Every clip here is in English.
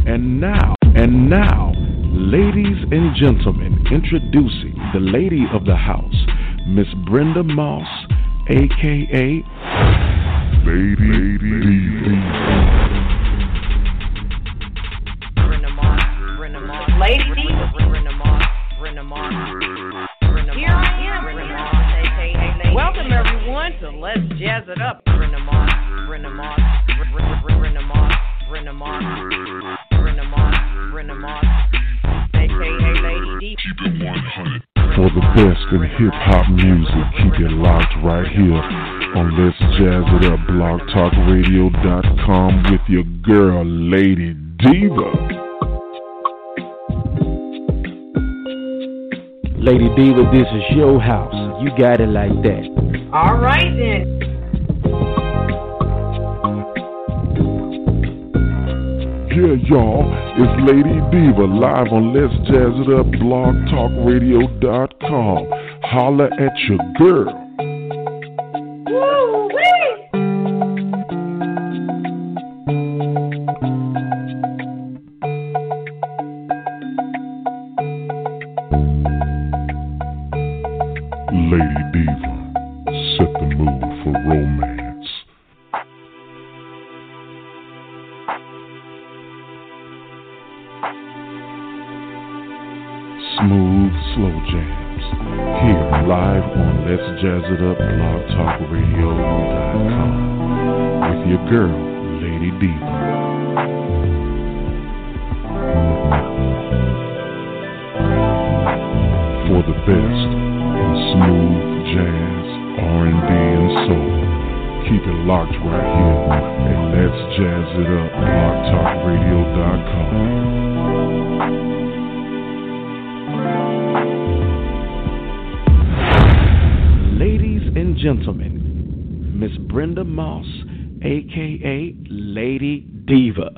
And now, ladies and gentlemen, introducing the lady of the house, Miss Brenda Moss, a.k.a. Lady D. Brenda Moss, Lady D. Brenda Moss, Here I am, Brenda Moss, a.k.a. Lady. Welcome everyone to Let's Jazz It Up. Brenda Moss, Brenda Moss, Brenda Moss, Brenda Moss, Brenda Moss, Brenda Moss, a.k.a. Lady D. Keep it 100. For the best in hip-hop music, keep it locked right here on Let's Jazz It Up, blogtalkradio.com with your girl, Lady Diva. Lady Diva, this is your house. You got it like that. All right then. Yeah, y'all, it's Lady Diva live on Let's Jazz It Up, blogtalkradio.com. Holla at your girl. Woo-wee! Lady Diva, set the mood for romance. Smooth, slow jams. Here, live on Let's Jazz It Up, blogtalkradio.com. With your girl, Lady Diva. For the best in smooth jazz, R&B, and soul. Keep it locked right here at Let's Jazz It Up, blogtalkradio.com. Ladies and gentlemen, Miss Brenda Moss, a.k.a. Lady Diva.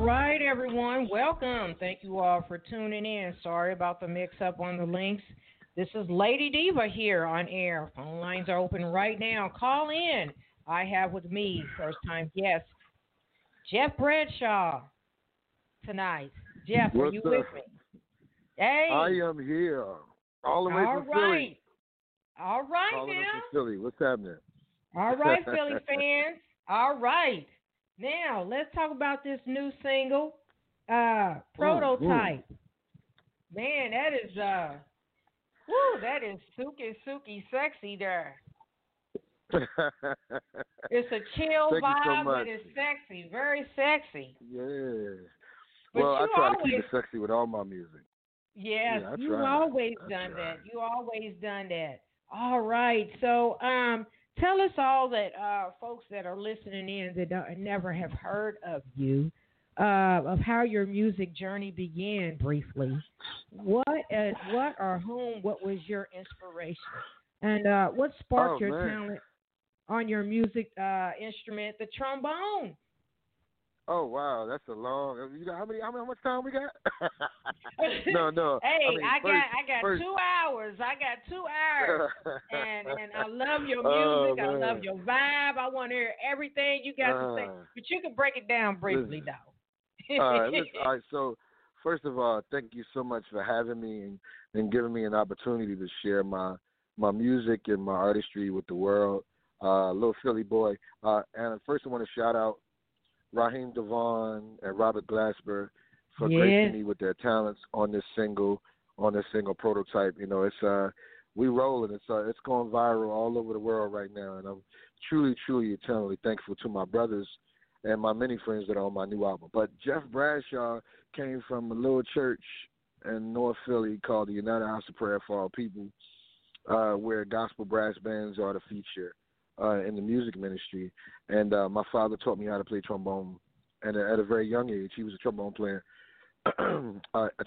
right, everyone. Welcome. Thank you all for tuning in. Sorry about the mix up on the links. This is Lady Diva here on air. Phone lines are open right now. Call in. I have with me, first time guest, Jeff Bradshaw tonight. Jeff, are you with me? Hey. I am here. All the way from Philly. All right, Calling now. From Philly. What's happening? All right, Philly fans. All right. Now, let's talk about this new single, Prototype. Man, that is, that is Suki sexy there. It's a chill vibe, but it's sexy, very sexy. Yeah. But well, I try to keep it sexy with all my music. Yes, yeah, you've always done that. You always done that. All right. So, tell us all that folks that are listening in that never have heard of you, of how your music journey began briefly. What or whom? What was your inspiration, and what sparked your talent on your music instrument, the trombone? Oh wow, that's a long. You got how much time we got? No. Hey, I got 2 hours. I got 2 hours, and I love your music. I love your vibe. I want to hear everything you got to say, but you can break it down briefly, though. All right. So first of all, thank you so much for having me and giving me an opportunity to share my music and my artistry with the world. Little Philly boy, and first I want to shout out Raheem Devon and Robert Glasper for gracing me with their talents on this single Prototype. You know, it's we rolling. It's going viral all over the world right now, and I'm truly, eternally thankful to my brothers and my many friends that are on my new album. But Jeff Bradshaw came from a little church in North Philly called the United House of Prayer for All People, where gospel brass bands are the feature in the music ministry. And my father taught me how to play trombone, and at a very young age, he was a trombone player. He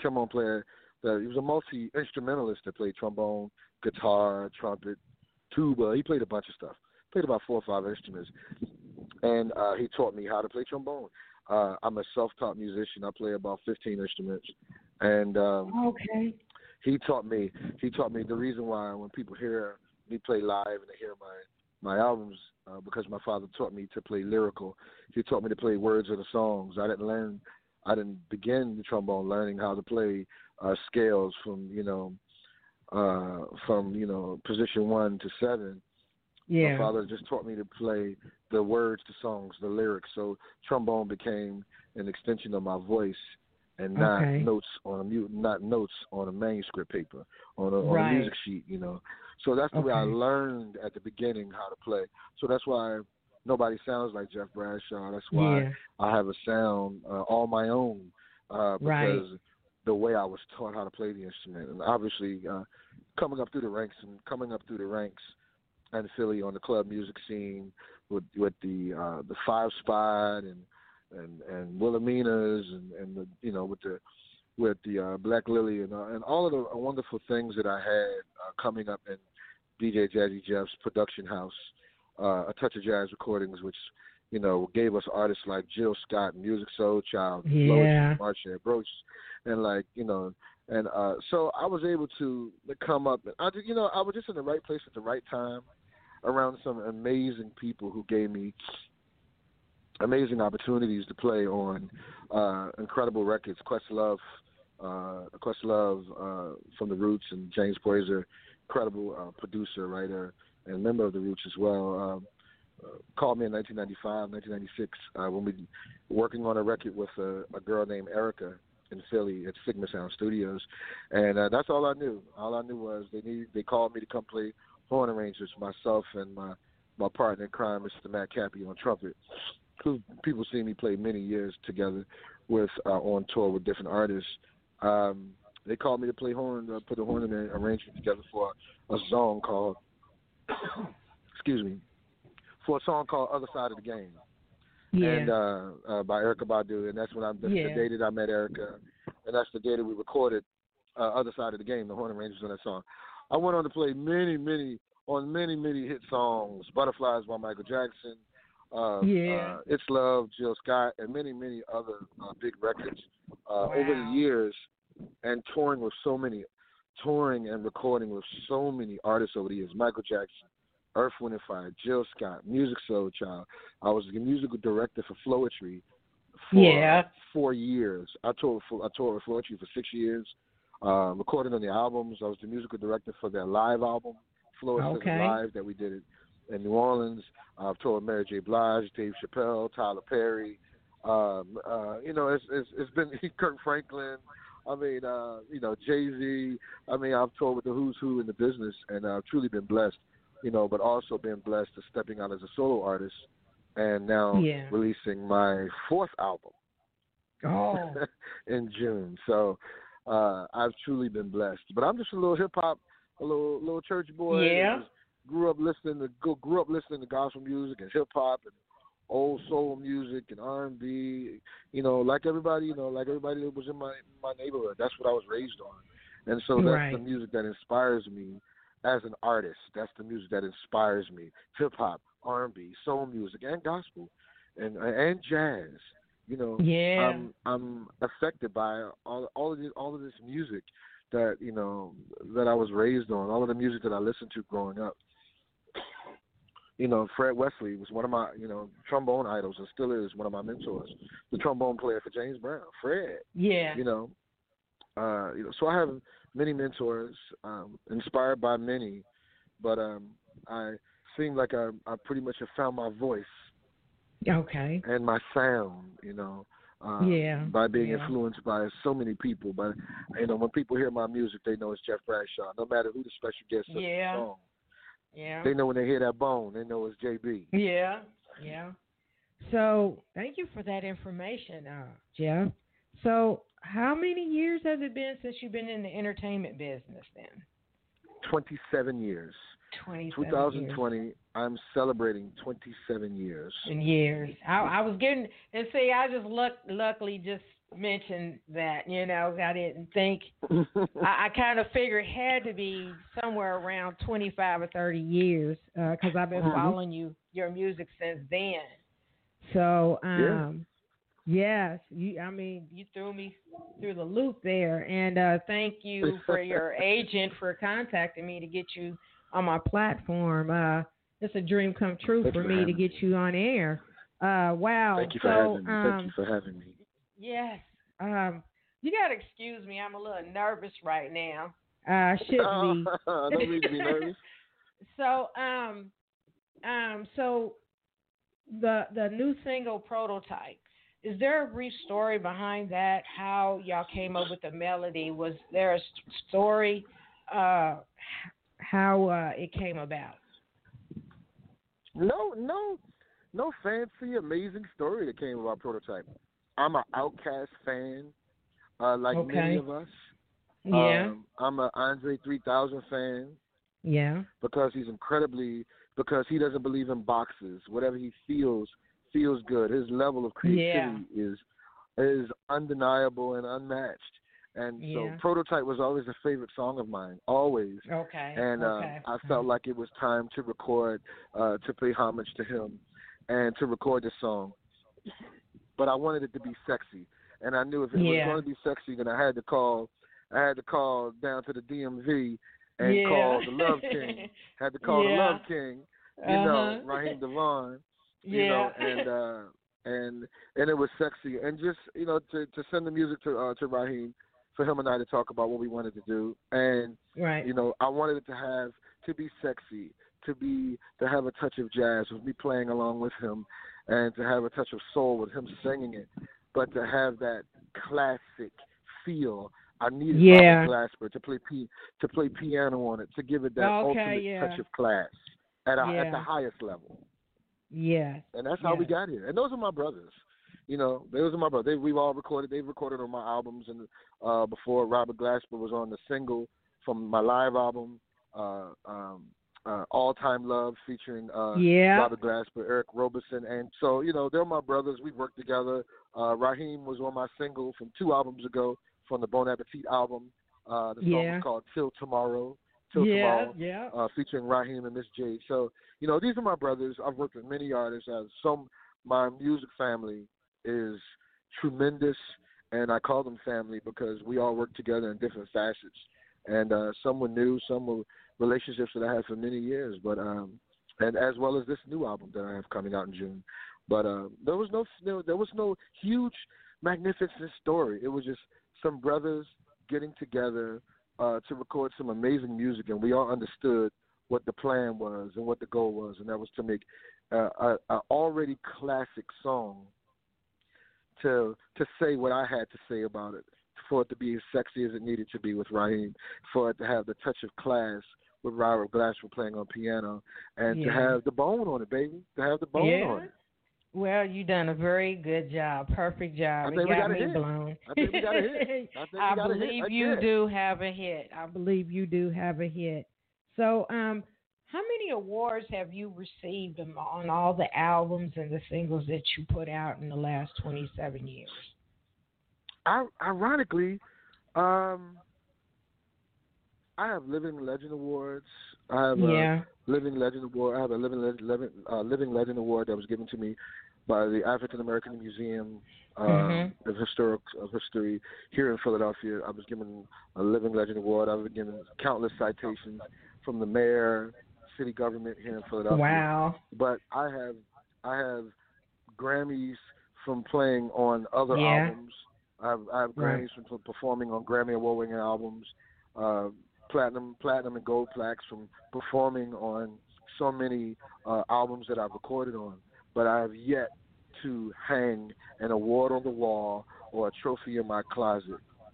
was a multi-instrumentalist that played trombone, guitar, trumpet, tuba. He played a bunch of stuff. Played about 4 or 5 instruments. And he taught me how to play trombone. I'm a self-taught musician. I play about 15 instruments. And he taught me the reason why when people hear me play live and they hear my albums, because my father taught me to play lyrical. He taught me to play words of the songs. I didn't begin the trombone learning how to play scales from position 1 to 7. Yeah. My father just taught me to play the words to songs, the lyrics. So trombone became an extension of my voice, and not notes on a manuscript paper, on a music sheet, you know. So that's the way I learned at the beginning how to play. So that's why nobody sounds like Jeff Bradshaw. That's why I have a sound all my own, because the way I was taught how to play the instrument. And obviously coming up through the ranks in Philly on the club music scene with the 5 Spot and Wilhelmina's and the, you know, with the Black Lily and all of the wonderful things that I had coming up in DJ Jazzy Jeff's production house, A Touch of Jazz Recordings, which, you know, gave us artists like Jill Scott, Music Soul Child, Marcia Broach, and so I was able to come up. I was just in the right place at the right time, around some amazing people who gave me amazing opportunities to play on incredible records. Questlove from the Roots, and James Poyser, incredible producer, writer, and member of the Roots as well, called me in 1995, 1996 when we were working on a record with a girl named Erica in Philly at Sigma Sound Studios, and that's all I knew. All I knew was they called me to come play horn arrangements, myself and my partner in crime, Mr. Matt Cappy, on trumpet, who people see me play many years together with on tour with different artists. They called me to play horn, put a horn arrangement together for a song called, for a song called Other Side of the Game. And by Erykah Badu, and that's the day that I met Erykah, and that's the day that we recorded Other Side of the Game, the horn arrangements on that song. I went on to play many hit songs, Butterflies by Michael Jackson, It's Love, Jill Scott, and many, many other big records over the years, and touring and recording with so many artists over the years. Michael Jackson, Earth, Wind and Fire, Jill Scott, Music Soul Child. I was the musical director for Floetry for 4 years. I toured with Floetry for 6 years, recorded on the albums. I was the musical director for their live album, Floetry Live, that we did in New Orleans. I've toured with Mary J. Blige, Dave Chappelle, Tyler Perry. It's been Kirk Franklin. I mean, Jay-Z. I mean, I've toured with the who's who in the business, and I've truly been blessed, but also been blessed to stepping out as a solo artist and now releasing my 4th album in June. So I've truly been blessed. But I'm just a little hip-hop, a little church boy. Yeah. Grew up listening to gospel music and hip-hop and old soul music and R&B, like everybody that was in my neighborhood. That's what I was raised on. And so that's the music that inspires me as an artist. That's the music that inspires me. Hip-hop, R&B, soul music, and gospel, and jazz. I'm affected by all of this music that, that I was raised on, all of the music that I listened to growing up. Fred Wesley was one of my, trombone idols and still is one of my mentors, the trombone player for James Brown, Fred. Yeah. So I have many mentors, inspired by many, but I seem like I pretty much have found my voice. Okay. And my sound, by being influenced by so many people. But, when people hear my music, they know it's Jeff Bradshaw, no matter who the special guest is on the song. Yeah. They know when they hear that bone, they know it's JB. Yeah. So thank you for that information, Jeff. So how many years has it been since you've been in the entertainment business then? 27 years. 2020, I'm celebrating 27 years. I was getting, and see, I just luckily just mentioned that, I didn't think, I kind of figured it had to be somewhere around 25 or 30 years, because I've been following your music since then. So, yes, you threw me through the loop there, and thank you for your agent for contacting me to get you on my platform. It's a dream come true for me to get you on air. Wow. Thank you for having me. Yes. You got to excuse me. I'm a little nervous right now. I shouldn't be. Don't need to be nervous. So, so the new single Prototype, is there a brief story behind that? How y'all came up with the melody? Was there a story? How it came about? No fancy, amazing story that came about Prototype. I'm an Outkast fan, many of us. Yeah. I'm an Andre 3000 fan. Yeah. Because he doesn't believe in boxes. Whatever he feels good. His level of creativity is undeniable and unmatched. And so Prototype was always a favorite song of mine, always. Okay. And I felt like it was time to record, to pay homage to him and to record this song. But I wanted it to be sexy. And I knew if it was going to be sexy, then I had to call down to the DMV and call the Love King. Had to call the Love King, Raheem DeVaughn, and it was sexy. And just, to send the music to Raheem, for him and I to talk about what we wanted to do. And, I wanted it to be sexy, to have a touch of jazz with me playing along with him, and to have a touch of soul with him singing it, but to have that classic feel. I needed Robert Glasper to play piano on it, to give it that ultimate touch of class at the highest level. Yeah. And that's how we got here. And those are my brothers. Those are my brothers. We've all recorded. They've recorded on my albums, and before Robert Glasper was on the single from my live album, All Time Love, featuring Robert Glasper, Eric Roberson. And so, they're my brothers. We've worked together. Raheem was on my single from 2 albums ago from the Bon Appetit album. The song was called Till Tomorrow. Till Yeah, Tomorrow, yeah. featuring Raheem and Miss Jade. So, these are my brothers. I've worked with many artists. My music family is tremendous, and I call them family because we all work together in different facets. And some were new, some were relationships that I had for many years, but and as well as this new album that I have coming out in June. But there was no huge, magnificent story. It was just some brothers getting together to record some amazing music, and we all understood what the plan was and what the goal was, and that was to make a already classic song to say what I had to say about it, for it to be as sexy as it needed to be with Raheem, for it to have the touch of class with Robert Glasper playing on piano, and to have the bone on it, baby, to have the bone on it. Well, you done a very good job, perfect job. It got me blown. I think we got a hit. I believe you do have a hit. I believe you do have a hit. So, how many awards have you received on all the albums and the singles that you put out in the last 27 years? Ironically, I have Living Legend Awards. I have a Living Legend Award. I have a Living Legend Award that was given to me by the African American Museum of History here in Philadelphia. I was given a Living Legend Award. I was given countless citations from the mayor, city government here in Philadelphia. Wow! But I have Grammys from playing on other albums. I have Grammys from performing on Grammy Award-winning albums. Platinum and gold plaques from performing on so many albums that I've recorded on, but I have yet to hang an award on the wall or a trophy in my closet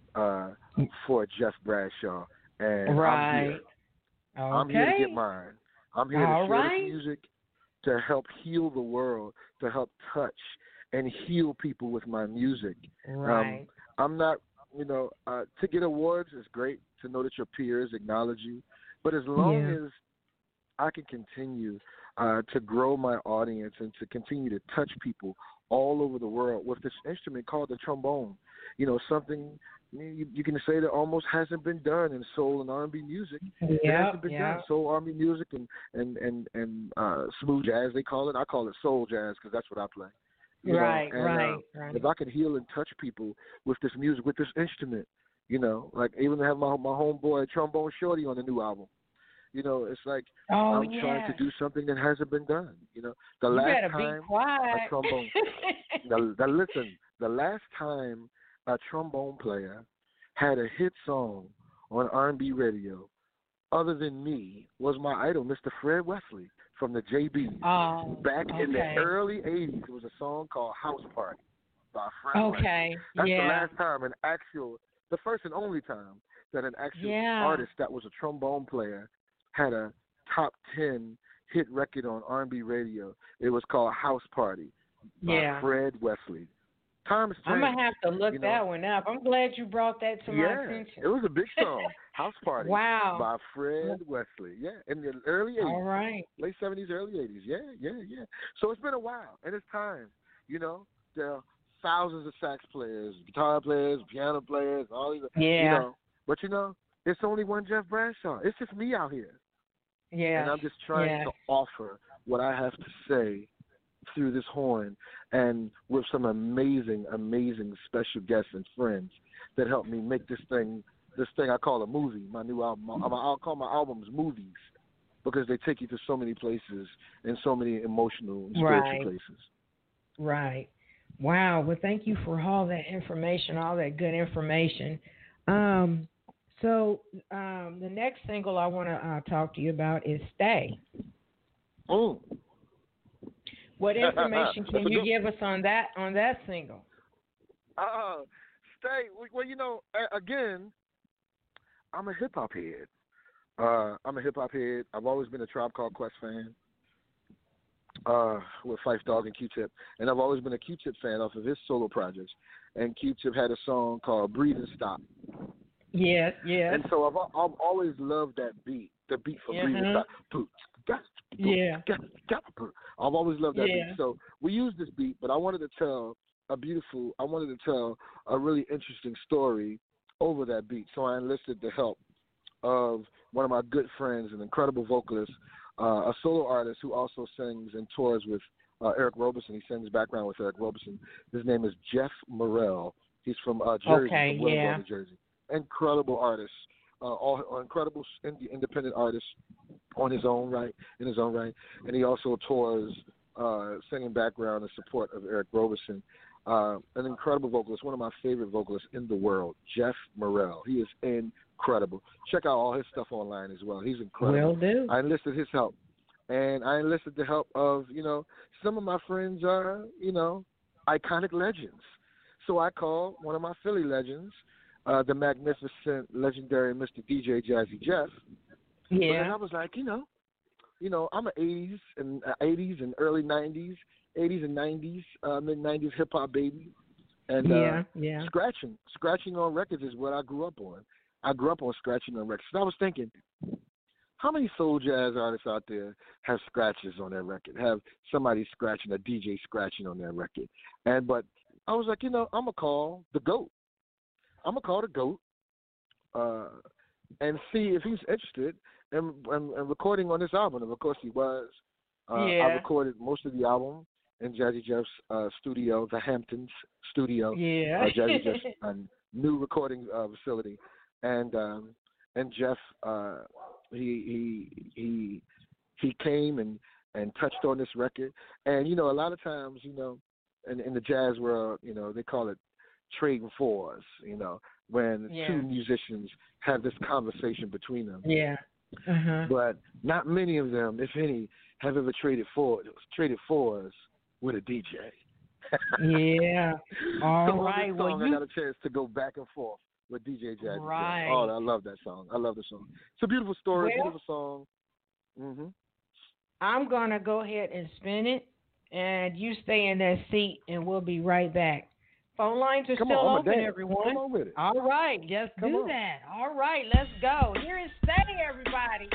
for Jeff Bradshaw. And I'm here. Okay. I'm here to get mine. I'm here to share this music, to help heal the world, to help touch and heal people with my music. Right. I'm not, to get awards is great, to know that your peers acknowledge you. But as long as I can continue to grow my audience and to continue to touch people all over the world with this instrument called the trombone, something you can say that almost hasn't been done in soul and R&B music. It hasn't been done. Soul, R&B music, and smooth jazz, they call it. I call it soul jazz because that's what I play. Right. If I can heal and touch people with this music, with this instrument, like even have my homeboy Trombone Shorty on the new album. It's like I'm trying to do something that hasn't been done. The last time a trombone. The last time a trombone player had a hit song on R&B radio, other than me, was my idol, Mr. Fred Wesley from the JBs. Back in the early '80s, there was a song called "House Party" by Fred Wesley. That's the last time the first and only time that an actual artist that was a trombone player had a top 10 hit record on R&B radio. It was called "House Party" by Fred Wesley. Times changed. I'm gonna have to look that one up. I'm glad you brought that to my attention. It was a big song, "House Party" by Fred Wesley. In the early '80s. All right. Late '70s, early '80s. Yeah. So it's been a while, and it's time. There are thousands of sax players, guitar players, piano players, all these. But it's only one Jeff Bradshaw. It's just me out here. Yeah. And I'm just trying to offer what I have to say through this horn, and with some amazing, amazing special guests and friends that help me make this thing I call a movie. My new album, I'll call my albums movies, because they take you to so many places and so many emotional and spiritual places. Right. Wow. Well, thank you for all that information, all that good information. So the next single I want to talk to you about is "Stay." Oh. What information can you give us on that single? "Stay." Well, again, I'm a hip hop head. I've always been a Tribe Called Quest fan. With Phife Dawg and Q-Tip, and I've always been a Q-Tip fan off of his solo projects. And Q-Tip had a song called "Breathe and Stop." Yes. And so I've always loved that beat, the beat for "Breathe and Stop." I've always loved that beat. So we used this beat, but I wanted to tell a really interesting story over that beat. So I enlisted the help of one of my good friends, an incredible vocalist, a solo artist who also sings and tours with Eric Roberson. He sings background with Eric Roberson. His name is Jeff Morrell. He's from Jersey, from Willingboro, New Jersey. Incredible artist, all incredible independent artist in his own right, and he also tours singing background in support of Eric Roberson. An incredible vocalist, one of my favorite vocalists in the world, Jeff Morrell. He is incredible. Check out all his stuff online as well. He's incredible. Will do. I enlisted his help. And I enlisted the help of, some of my friends are, iconic legends. So I called one of my Philly legends, the magnificent, legendary Mr. DJ Jazzy Jeff. Yeah. And I was like, I'm an 80s and early 90s, 80s and 90s, mid-90s hip-hop baby. And scratching on records is what I grew up on. I grew up on scratching on records. And I was thinking, how many soul jazz artists out there have scratches on their record, have somebody scratching, a DJ scratching on their record? But I was like, I'm going to call the GOAT. I'm going to call the GOAT and see if he's interested in recording on this album. And, of course, he was. I recorded most of the album in Jazzy Jeff's studio, the Hamptons studio. Yeah. Jazzy Jeff's new recording facility. And Jeff, he came and touched on this record. And, a lot of times, in the jazz world, they call it trading fours, when two musicians have this conversation between them. Yeah. Uh-huh. But not many of them, if any, have ever traded fours with a DJ. Yeah. All right. Well, I got a chance to go back and forth with DJ Jazzy. Right. Oh, I love that song. I love the song. It's a beautiful story, beautiful song. Mm-hmm. I'm going to go ahead and spin it, and you stay in that seat, and we'll be right back. Phone lines are still open, everyone. Come on with it. All right, just do that. All right, let's go. Here is Stay, everybody.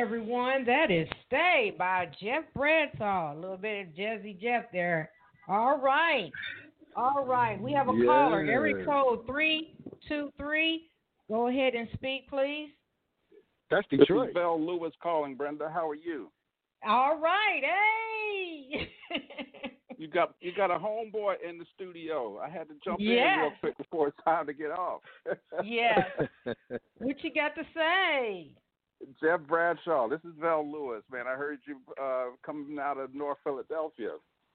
everyone. That is Stay by Jeff Bradshaw. A little bit of Jazzy Jeff there. All right. We have a caller. Area code 323. Go ahead and speak, please. That's Detroit. This is Vel Lewis calling, Brenda. How are you? All right. Hey. You got a homeboy in the studio. I had to jump in real quick before it's time to get off. Yes. What you got to say? Jeff Bradshaw. This is Vel Lewis, man. I heard you coming out of North Philadelphia.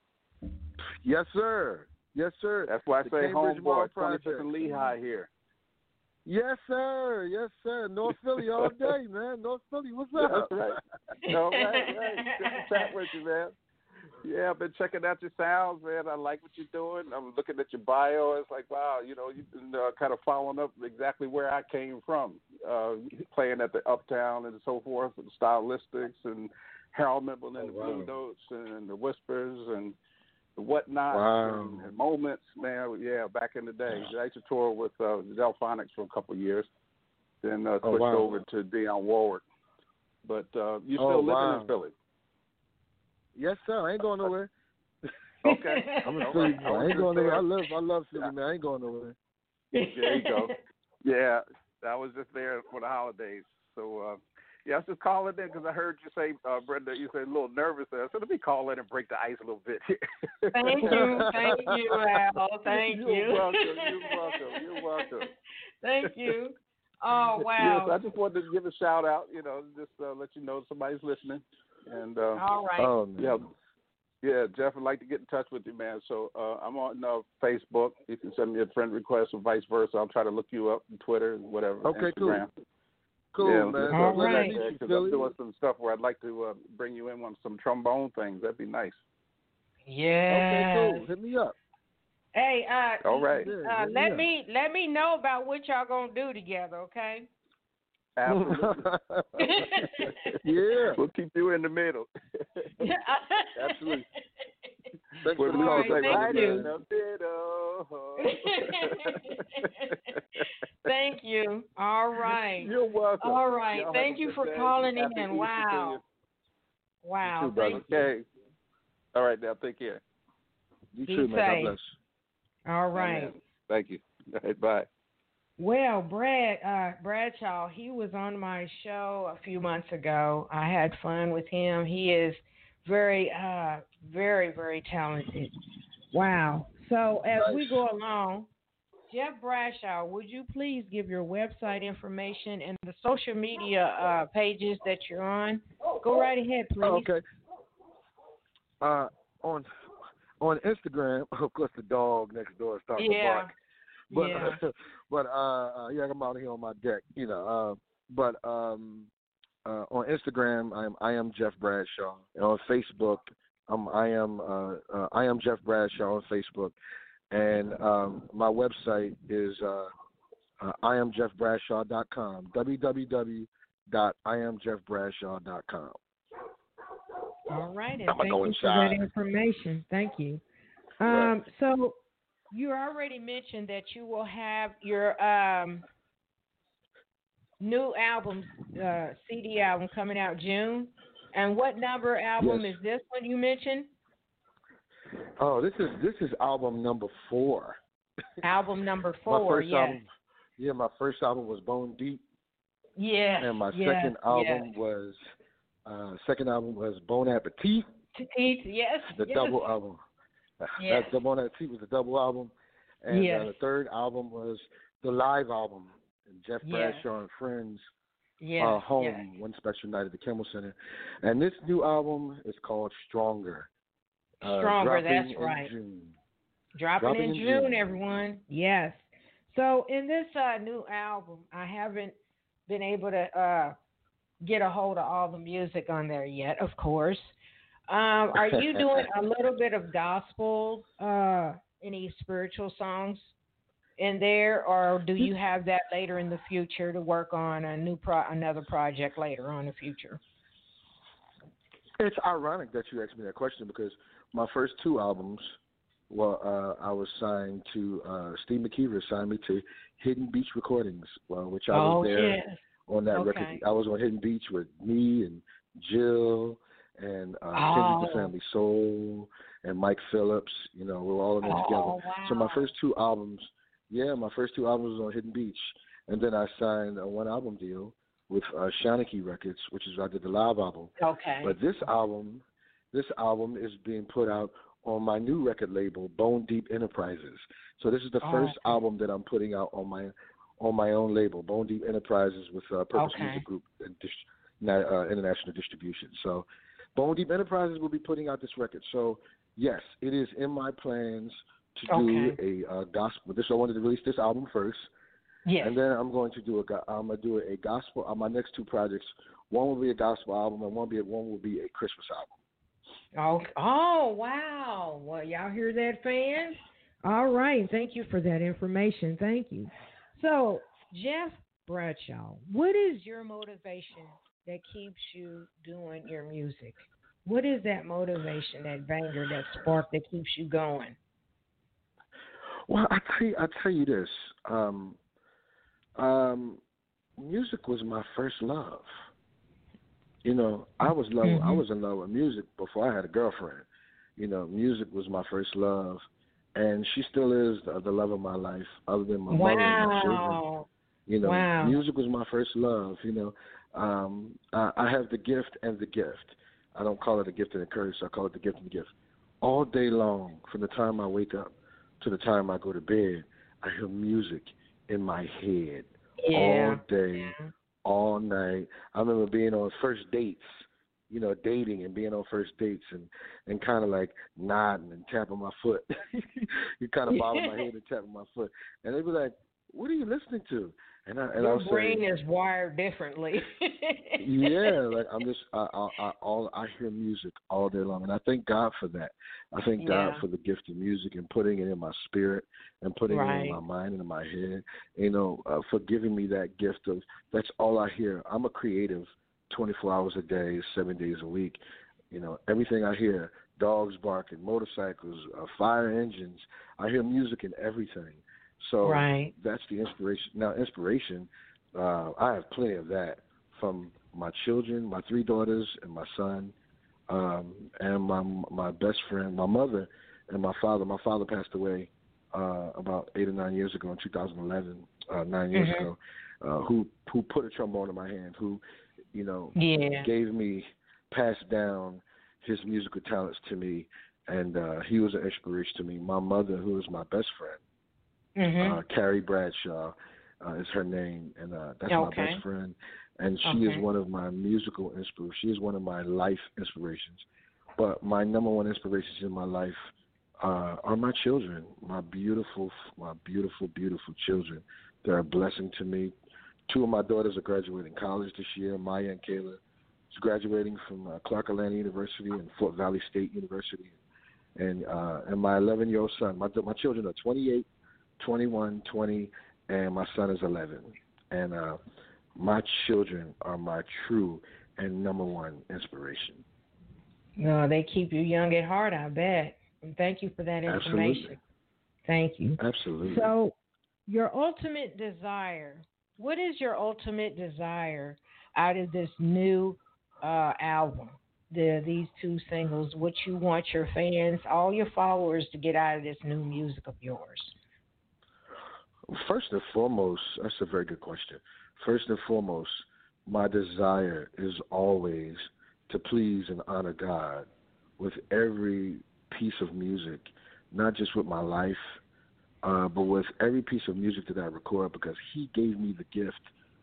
Yes, sir. Yes, sir. That's why I say Cambridge homeboy. 25th and Lehigh here. Yes, sir. Yes, sir. North Philly all day, man. North Philly, what's up? That's right. All right. Good to chat with you, man. Yeah, I've been checking out your sounds, man. I like what you're doing. I'm looking at your bio. It's like, wow, you've been kind of following up exactly where I came from, playing at the Uptown and so forth, and Stylistics and Harold Mibble and the Blue Notes and the Whispers and the Whatnot and Moments, man. Yeah, back in the day. I used to tour with the Delphonics for a couple of years, then switched over to Dionne Warwick. But you still living in Philly? Yes, sir. I ain't going nowhere. Okay. I'm a Philly. I ain't going nowhere. I love Philly, man. I ain't going nowhere. There you go. Yeah, I was just there for the holidays. So, I was just calling in because I heard you say, Brenda, you said a little nervous there. So let me call in and break the ice a little bit here. Thank you, Al. Thank you. You're welcome. Thank you. Oh, wow. Yes, I just wanted to give a shout out, just let you know somebody's listening. And all right. Jeff would like to get in touch with you, man. So I'm on Facebook. You can send me a friend request or vice versa. I'll try to look you up on Twitter and whatever. Okay, Instagram. Cool, man. All right. Because I'm doing some stuff where I'd like to bring you in on some trombone things. That'd be nice. Yeah. Okay, cool. Hit me up. Hey, all right. Let me know about what y'all gonna do together, okay? Absolutely. Yeah. We'll keep you in the middle. Absolutely. Thank you. Thank you. Thank you. All right. You're welcome. All right. Thank you for calling in. Wow. Wow. You too, brother. Okay. All right, now take care. You too, man. God bless. All right. Amen. Thank you. All right, bye. Well, Bradshaw, he was on my show a few months ago. I had fun with him. He is very, very, very talented. Wow. So as we go along, Jeff Bradshaw, would you please give your website information and the social media pages that you're on? Go right ahead, please. Okay. On Instagram, of course, the dog next door starting to bark. But I'm out here on my deck, But on Instagram, I am Jeff Bradshaw. And on Facebook, I am Jeff Bradshaw on Facebook, and my website is IamJeffBradshaw.com. www.IamJeffBradshaw.com. All right, and thank you for that information. Thank you. So you already mentioned that you will have your new album, CD album, coming out June. And what number album is this one you mentioned? Oh, this is album number 4. Album number 4, my first album was Bone Deep. Yeah. And my second album was Bon Appetit. Yes. The double album. Yes. The Bon Appetit was the double album. And the third album was the live album, Jeff Bradshaw and Friends. Home, One Special Night at the Kimmel Center. And this new album is called Stronger. That's right. Dropping in June, everyone. Yes. So in this new album, I haven't been able to get a hold of all the music on there yet, of course. Are you doing a little bit of gospel, any spiritual songs in there, or do you have that later in the future to work on another project later on in the future? It's ironic that you asked me that question because my first 2 albums, I was signed to Steve McKeever signed me to Hidden Beach Recordings, which I was there on that record. I was on Hidden Beach with me and Jill and Kendrick the Family Soul and Mike Phillips. You know, we were all in there together. Wow. So my first two albums was on Hidden Beach. And then I signed a one-album deal with Shanachie Records, which is I did the live album. Okay. But this album is being put out on my new record label, Bone Deep Enterprises. So this is the first album that I'm putting out on my own label, Bone Deep Enterprises, with Purpose Music Group and international distribution. So Bone Deep Enterprises will be putting out this record. So yes, it is in my plans to do a gospel. I wanted to release this album first. Yes. And then I'm going to do a gospel on my next two projects. One will be a gospel album, and one will be a Christmas album. Oh, wow. Well, y'all hear that, fans? All right. Thank you for that information. Thank you. So, Jeff Bradshaw, what is your motivation that keeps you doing your music? What is that motivation, that banger, that spark that keeps you going? Well, I tell you this. Music was my first love. You know, I was in love with music before I had a girlfriend. You know, music was my first love, and she still is the love of my life, other than my mother and my children. You know, music was my first love. You know, I have the gift and the gift. I don't call it a gift and a curse. I call it the gift and the gift. All day long, from the time I wake up to the time I go to bed, I hear music in my head all day, all night. I remember being on first dates, you know, dating and being on first dates and kind of like nodding and tapping my foot. You kind of bobbing my head and tapping my foot. And they'd be like, "What are you listening to?" And your brain is wired differently. Yeah, like I'm just I hear music all day long, and I thank God for that. I thank God for the gift of music and putting it in my spirit and putting it in my mind and in my head. You know, for giving me that gift of that's all I hear. I'm a creative, 24 hours a day, 7 days a week. You know, everything I hear, dogs barking, motorcycles, fire engines. I hear music in everything. So that's the inspiration. Now, inspiration, I have plenty of that from my children, my 3 daughters, and my son, and my best friend, my mother, and my father. My father passed away about 8 or 9 years ago in 2011, 9 years ago, who put a trombone in my hand, who, you know, passed down his musical talents to me, and he was an inspiration to me. My mother, who is my best friend, Carrie Bradshaw is her name, and that's my best friend, and she is one of my musical inspirations. She is one of my life inspirations. But my number one inspirations in my life are my children, my beautiful, beautiful children. They're a blessing to me. 2 of my daughters are graduating college this year. Maya and Kayla is graduating from Clark Atlanta University and Fort Valley State University, and my 11-year-old son. My children are 28. 21, 20, and my son is 11. And my children are my true and number one inspiration. No, they keep you young at heart, I bet. And thank you for that information. Absolutely. Thank you. Absolutely. So, your ultimate desire, what is your ultimate desire out of this new album, these 2 singles, what you want your fans, all your followers to get out of this new music of yours? First and foremost, that's a very good question. First and foremost, my desire is always to please and honor God with every piece of music, not just with my life, but with every piece of music that I record, because He gave me the gift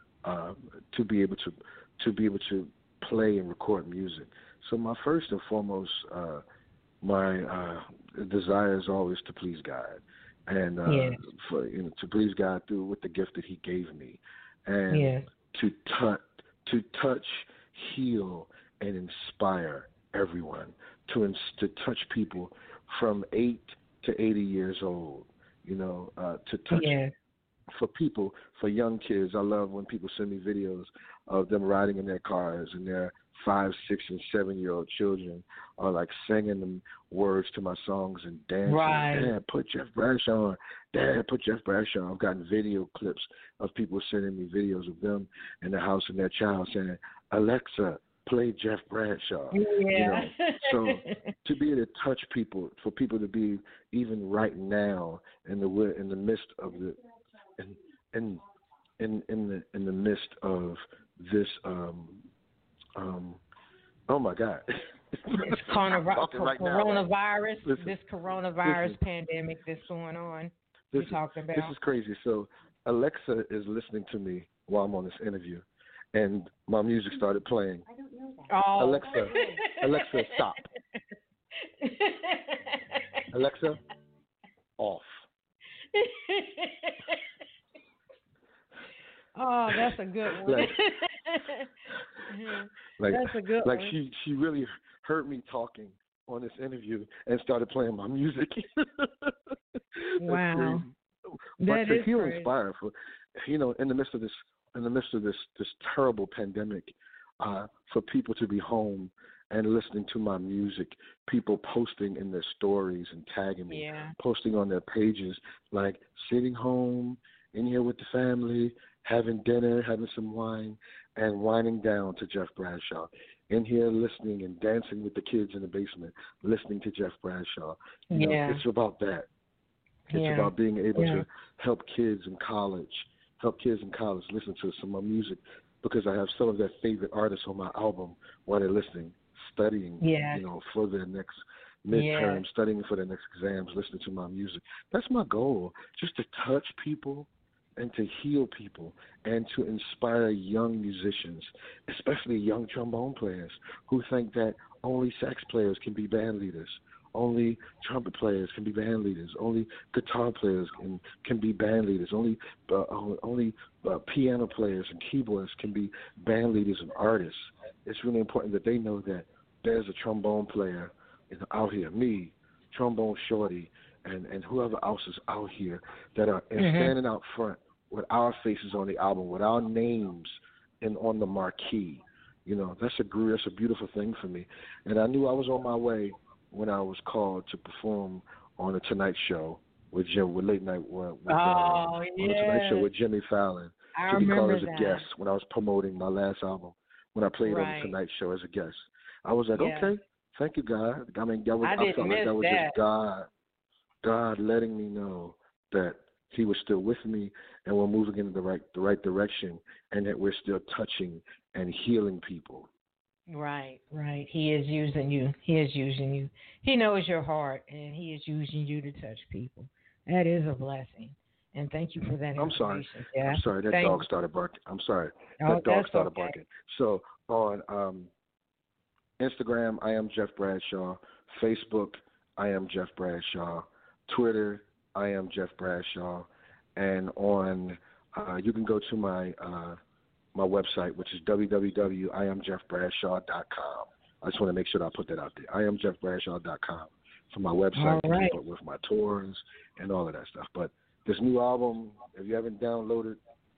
to be able to play and record music. So my first and foremost, my desire is always to please God. And to please God through with the gift that He gave me, and to touch, heal, and inspire everyone, to touch people from 8 to 80 years old. You know, to touch for people, for young kids, I love when people send me videos of them riding in their cars and their 5, 6, and 7-year-old children are like singing them words to my songs and dancing. Right. Dad, put Jeff Bradshaw on. Dad, put Jeff Bradshaw on. I've gotten video clips of people sending me videos of them in the house and their child saying, Alexa, play Jeff Bradshaw. Yeah. You know? So to be able to touch people, for people to be even right now in the midst of the in the midst of this oh my God. This coronavirus, Listen, this coronavirus pandemic that's going on. We talked about. This is crazy. So Alexa is listening to me while I'm on this interview, and my music started playing. I don't know that. Oh. Alexa, stop. Alexa, off. Oh, that's a good one. That's a good one. Like she really heard me talking on this interview and started playing my music. Wow. But that to is feel crazy. inspired for, in the midst of this terrible pandemic, for people to be home and listening to my music, people posting in their stories and tagging me, posting on their pages, like sitting home in here with the family, having dinner, having some wine, and winding down to Jeff Bradshaw. In here listening and dancing with the kids in the basement, listening to Jeff Bradshaw. You know, it's about that. It's about being able to help kids in college listen to some of my music, because I have some of their favorite artists on my album while they're listening, studying, for their next midterm, studying for their next exams, listening to my music. That's my goal, just to touch people and to heal people and to inspire young musicians, especially young trombone players who think that only sax players can be band leaders, only trumpet players can be band leaders, only guitar players can be band leaders, only piano players and keyboardists can be band leaders and artists. It's really important that they know that there's a trombone player out here, me, Trombone Shorty, and whoever else is out here that are standing out front with our faces on the album, with our names on the marquee. That's a beautiful thing for me. And I knew I was on my way when I was called to perform on the Tonight Show with late night on the Tonight Show with Jimmy Fallon. To be called as a guest when I was promoting my last album, when I played on the Tonight Show as a guest. I was like, okay, thank you, God. I mean, I felt like that was just God letting me know that He was still with me and we're moving in the right direction, and that we're still touching and healing people. Right. He is using you. He knows your heart, and He is using you to touch people. That is a blessing. And thank you for that information. I'm sorry. That dog started barking. I'm sorry. That dog started barking. So on Instagram, I am Jeff Bradshaw. Facebook, I am Jeff Bradshaw. Twitter, I am Jeff Bradshaw. And on you can go to my website, which is www.IamJeffBradshaw.com. I just want to make sure that I put that out there. IamJeffBradshaw.com for my website, with my tours and all of that stuff. But this new album, if you haven't downloaded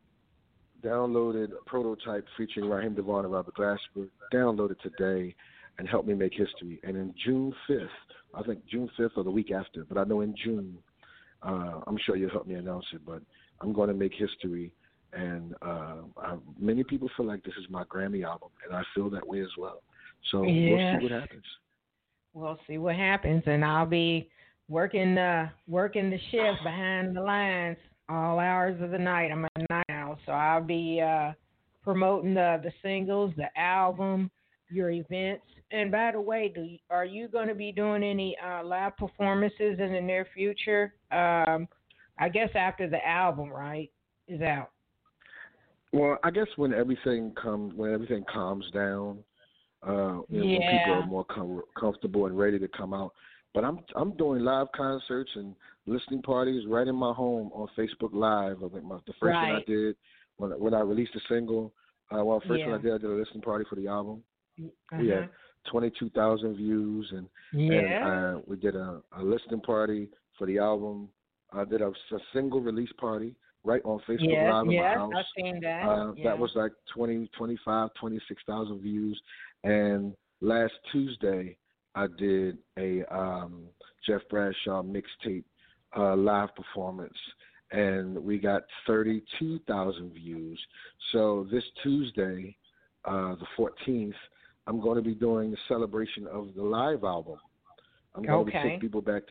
Prototype featuring Raheem DeVaughn and Robert Glasper, download it today and help me make history. And in June 5th, I think June 5th or the week after, but I know in June, I'm sure you'll help me announce it, but I'm going to make history. And many people feel like this is my Grammy album, and I feel that way as well. So we'll see what happens. We'll see what happens, and I'll be working the shift behind the lines all hours of the night. I'm a night owl, so I'll be promoting the singles, the album, your events. And by the way, are you going to be doing any live performances in the near future? I guess after the album, right, is out. Well, I guess when everything calms down, when people are more comfortable and ready to come out. But I'm doing live concerts and listening parties right in my home on Facebook Live. I think the first one I did when I released the single. One I did a listening party for the album. We had 22,000 views, and we did a listening party for the album. I did a single release party right on Facebook Yes, Live in my yes, house. I've seen that. That was like 20, 25, 26,000 views. And last Tuesday, I did a Jeff Bradshaw mixtape live performance, and we got 32,000 views. So this Tuesday, the 14th, I'm going to be doing the celebration of the live album. I'm going to take people back to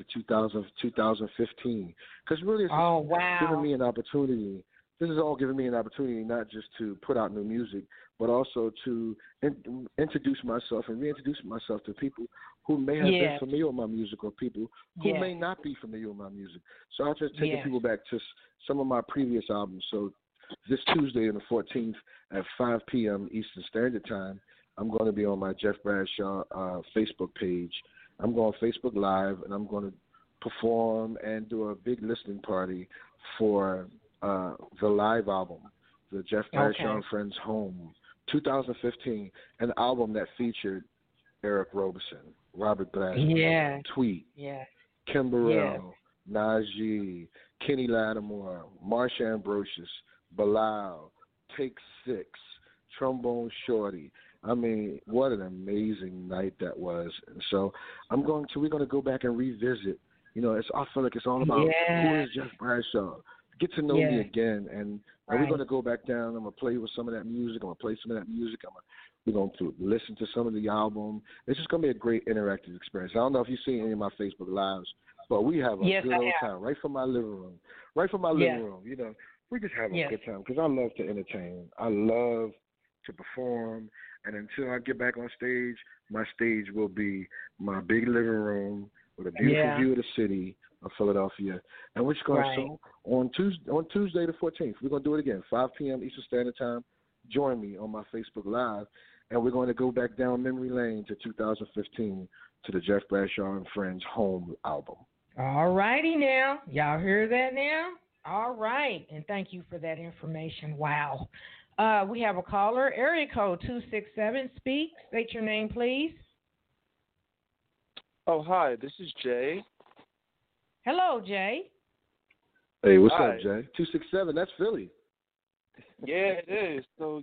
2015, because really it's giving me an opportunity. This is all giving me an opportunity not just to put out new music, but also to introduce myself and reintroduce myself to people who may have been familiar with my music, or people who may not be familiar with my music. So I'm just taking people back to some of my previous albums. So this Tuesday, on the 14th at 5 p.m. Eastern Standard Time, I'm going to be on my Jeff Bradshaw Facebook page. I'm going Facebook Live, and I'm going to perform and do a big listening party for the live album, the Jeff Bradshaw and Friends Home, 2015, an album that featured Eric Roberson, Robert Glasper, Tweet, Kim Burrell, Najee, Kenny Lattimore, Marsha Ambrosius, Bilal, Take 6, Trombone Shorty. I mean, what an amazing night that was. And so we're going to go back and revisit. You know, I feel like it's all about who is Jeff Bradshaw. Get to know me again. And we're going to go back down. I'm going to play with some of that music. I'm going to play some of that music. We're going to listen to some of the album. It's just going to be a great interactive experience. I don't know if you've seen any of my Facebook Lives, but we have a good old time right from my living room. Right from my living room. You know, we just have a good time, because I love to entertain. I love to perform. And until I get back on stage, my stage will be my big living room with a beautiful view of the city of Philadelphia. And we're just going to, on Tuesday the 14th, we're going to do it again, 5 p.m. Eastern Standard Time. Join me on my Facebook Live, and we're going to go back down memory lane to 2015 to the Jeff Bradshaw and Friends Home album. All righty now. Y'all hear that now? All right. And thank you for that information. Wow. We have a caller, area code 267. Speak. State your name, please. Oh, hi. This is Jay. Hello, Jay. Hey, what's up, Jay? 267. That's Philly. Yeah, it is. So,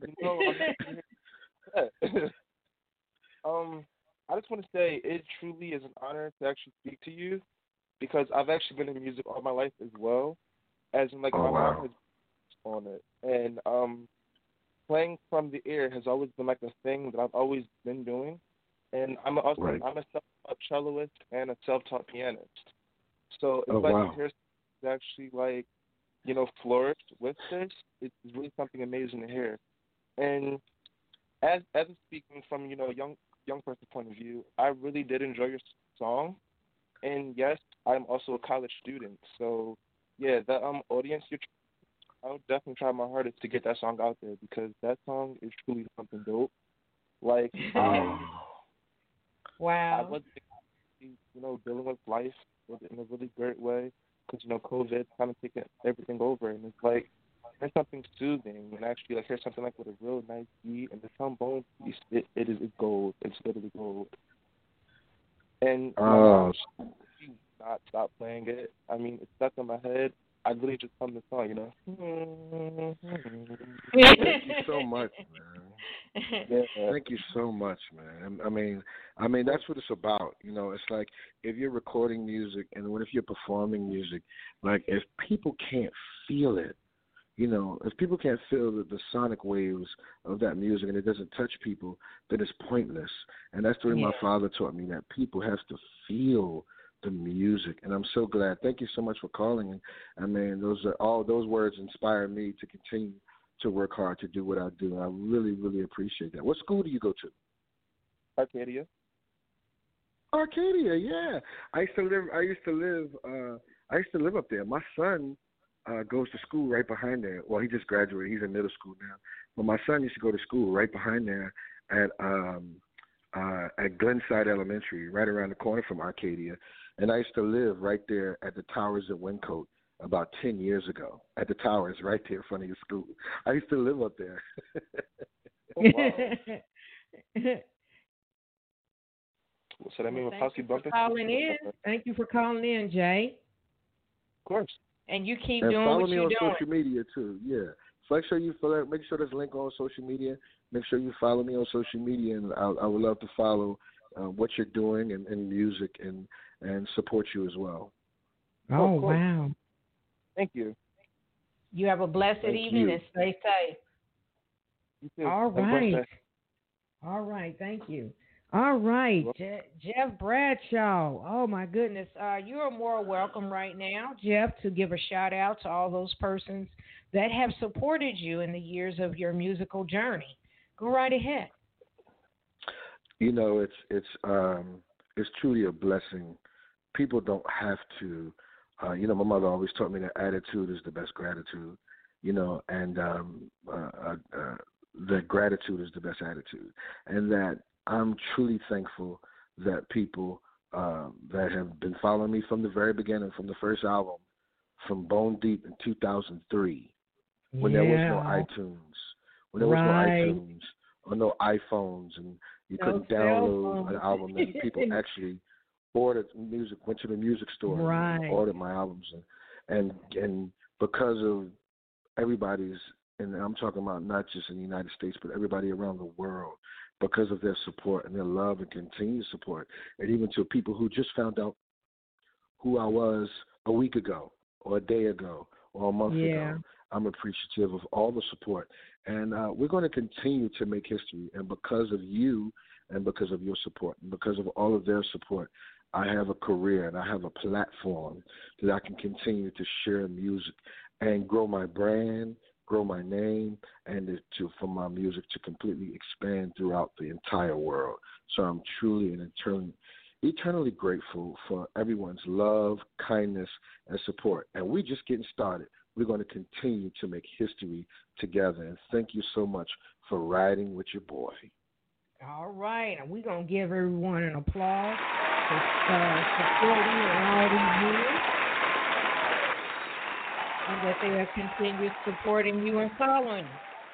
I just want to say it truly is an honor to actually speak to you, because I've actually been in music all my life as well, as in, like, my mom has on it. And playing from the ear has always been like a thing that I've always been doing. And I'm a self-taught celloist and a self-taught pianist. So it's to hear actually, like, you know, flourish with this. It's really something amazing to hear. And as I'm speaking from, you know, a young person's point of view, I really did enjoy your song. And yes, I'm also a college student. So yeah, the audience I would definitely try my hardest to get that song out there, because that song is truly something dope. Like, wow. I was, you know, dealing with life in a really great way, because, you know, COVID kind of taking everything over, and it's like, here's something soothing, and actually, like, here's something like with a real nice beat, and the trombone piece, it's gold. It's literally gold. And not stop playing it. I mean, it's stuck in my head. I really just hum the song, you know. Thank you so much, man. Thank you so much, man. I mean, that's what it's about. You know, it's like if you're recording music and if you're performing music, like if people can't feel it, you know, if people can't feel the sonic waves of that music and it doesn't touch people, then it's pointless. And that's the way my father taught me, that people have to feel the music. And I'm so glad. Thank you so much for calling. And I mean, those words inspire me to continue to work hard to do what I do. I really, really appreciate that. What school do you go to? Arcadia. Arcadia, yeah. I used to live up there. My son goes to school right behind there. Well, he just graduated. He's in middle school now. But my son used to go to school right behind there at Glenside Elementary, right around the corner from Arcadia. And I used to live right there at the Towers at Wyncote about 10 years ago. At the Towers, right there in front of your school. I used to live up there. Oh, wow. So that means Thank you for calling in. Thank you for calling in, Jay. Of course. And you keep and doing follow what me you're on doing. social media too. Yeah. So make sure there's a link on social media. Make sure you follow me on social media, and I would love to follow what you're doing in music and support you as well. Oh, wow. Thank you. You have a blessed evening and stay safe. You too. All right. All right. Thank you. All right. Jeff Bradshaw. Oh, my goodness. You are more welcome right now, Jeff, to give a shout out to all those persons that have supported you in the years of your musical journey. Go right ahead. You know, it's truly a blessing. People don't have to. My mother always taught me that attitude is the best gratitude. And that gratitude is the best attitude, and that I'm truly thankful that people that have been following me from the very beginning, from the first album, from Bone Deep in 2003, when there was no iTunes, no iTunes or no iPhones, and you couldn't download an album, and people actually ordered music, went to the music store and ordered my albums, and because of everybody's, and I'm talking about not just in the United States, but everybody around the world, because of their support and their love and continued support, and even to people who just found out who I was a week ago or a day ago or a month ago. I'm appreciative of all the support, and we're going to continue to make history. And because of you and because of your support and because of all of their support, I have a career and I have a platform that I can continue to share music and grow my brand, grow my name, and for my music to completely expand throughout the entire world. So I'm truly and eternally grateful for everyone's love, kindness, and support. And we're just getting started. We're going to continue to make history together. And thank you so much for riding with your boy. All right. And we're going to give everyone an applause for supporting you all these years. And that they have continued supporting you and following you.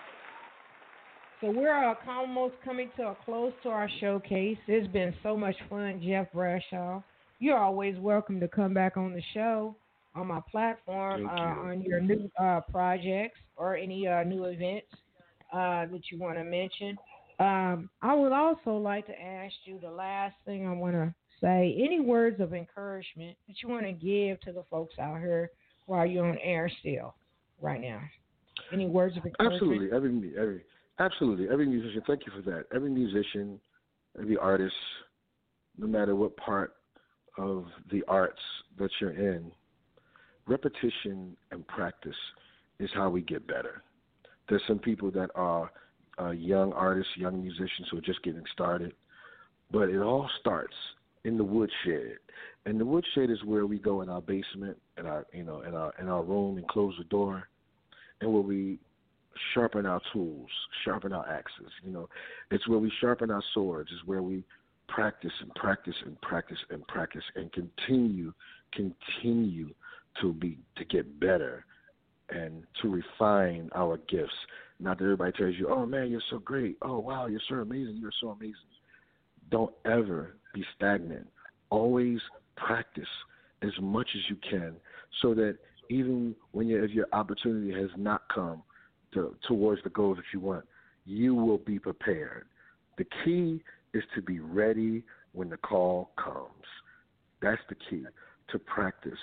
So we're almost coming to a close to our showcase. It's been so much fun, Jeff Bradshaw. You're always welcome to come back on the show, on my platform, on your new projects or any new events that you want to mention. I would also like to ask you the last thing I want to say, any words of encouragement that you want to give to the folks out here while you're on air still right now. Any words of encouragement? Absolutely. Every musician, thank you for that. Every musician, every artist, no matter what part of the arts that you're in, repetition and practice is how we get better. There's some people that are young artists, young musicians who are just getting started, but it all starts in the woodshed. And the woodshed is where we go in our basement, in our room, and close the door, and where we sharpen our tools, sharpen our axes. It's where we sharpen our swords. It's where we practice and practice and practice and practice and continue to get better and to refine our gifts. Not that everybody tells you, "Oh man, you're so great. Oh wow, you're so amazing. You're so amazing." Don't ever be stagnant. Always practice as much as you can, so that even if your opportunity has not come towards the goals that you want, you will be prepared. The key is to be ready when the call comes. That's the key, to practice,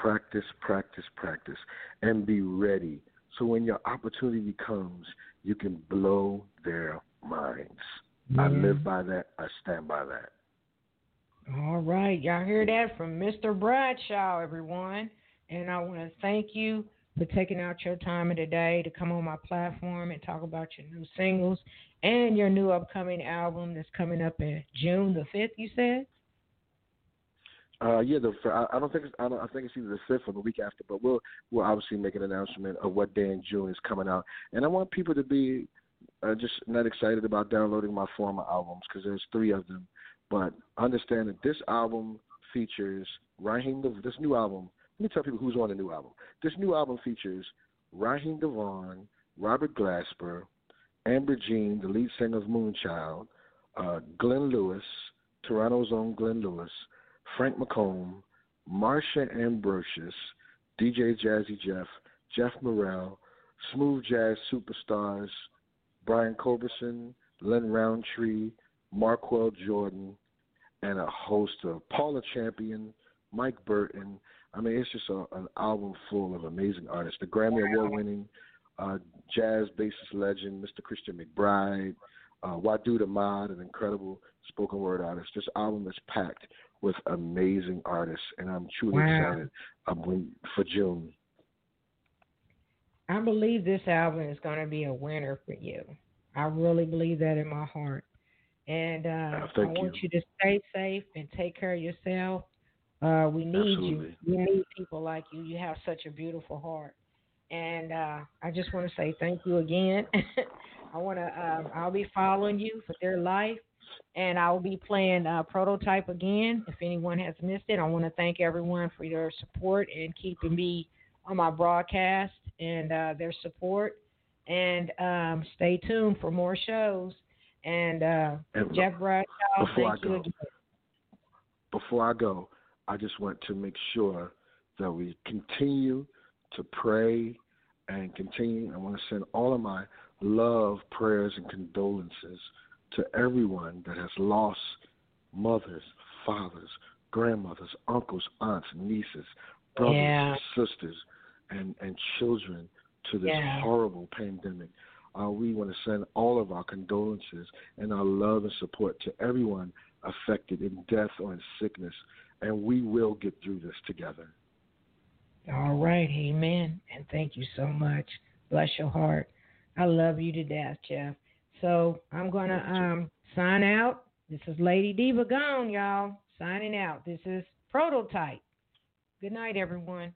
and be ready. So when your opportunity comes, you can blow their minds. Yeah. I live by that. I stand by that. All right. Y'all hear that from Mr. Bradshaw, everyone. And I want to thank you for taking out your time of the day to come on my platform and talk about your new singles and your new upcoming album that's coming up in June the 5th, you said? I think it's either the 5th or the week after, but we'll obviously make an announcement of what day in June is coming out. And I want people to be just not excited about downloading my former albums, because there's 3 of them. But understand that this album features this new album. Let me tell people who's on the new album. This new album features Raheem DeVaughn, Robert Glasper, Amber Jean, the lead singer of Moonchild, Glenn Lewis, Toronto's own Glenn Lewis, Frank McComb, Marsha Ambrosius, DJ Jazzy Jeff Morrell, Smooth Jazz Superstars, Brian Culberson, Len Roundtree, Marquel Jordan, and a host of Paula Champion, Mike Burton. I mean, it's just an album full of amazing artists. The Grammy Award-winning jazz bassist legend, Mr. Christian McBride, Wadu Ahmad, an incredible spoken word artist. This album is packed with amazing artists, and I'm truly excited for June. I believe this album is going to be a winner for you. I really believe that in my heart. And I want you to stay safe and take care of yourself. We need you. We need people like you. You have such a beautiful heart. And I just want to say thank you again. I'll be following you for their life, and I'll be playing Prototype again. If anyone has missed it, I want to thank everyone for your support and keeping me on my broadcast and their support. And stay tuned for more shows. And Jeff Bradshaw, thank you again. Before I go, I just want to make sure that we continue to pray and continue. I want to send all of my love, prayers, and condolences to everyone that has lost mothers, fathers, grandmothers, uncles, aunts, nieces, brothers, sisters, and children to this horrible pandemic. We want to send all of our condolences and our love and support to everyone affected in death or in sickness, and we will get through this together. All right, amen, and thank you so much. Bless your heart. I love you to death, Jeff. So I'm going to sign out. This is Lady Diva gone, y'all. Signing out. This is Prototype. Good night, everyone.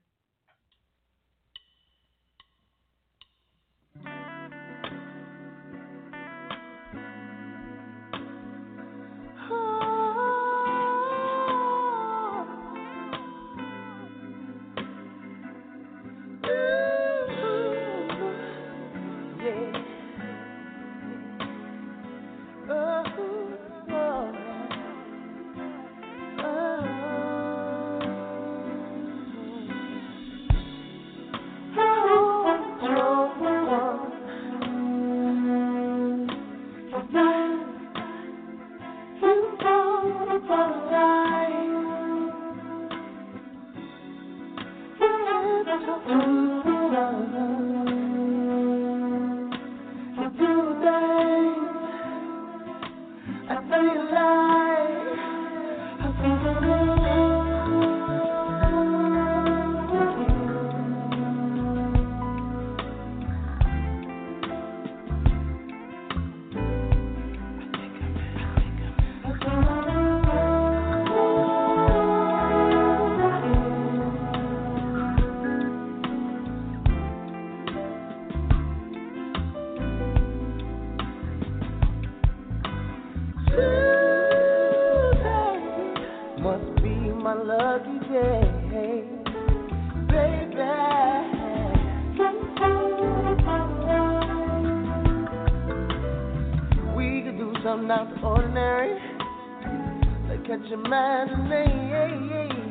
Something out the ordinary, like catch a man,